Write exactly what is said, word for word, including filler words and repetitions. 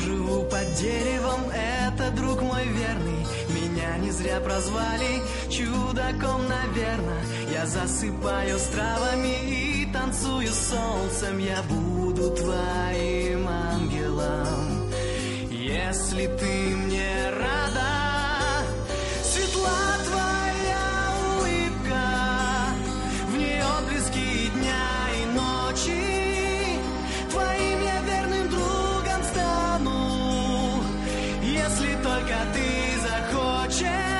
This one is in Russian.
живу под деревом, это друг мой верный. Меня не зря прозвали чудаком, наверное. Я засыпаю с травами и танцую с солнцем. Я буду твоим ангелом, если ты мне рада. Светла твоя улыбка, в ней отблески дня и ночи. Твоим я верным другом стану, если только ты захочешь.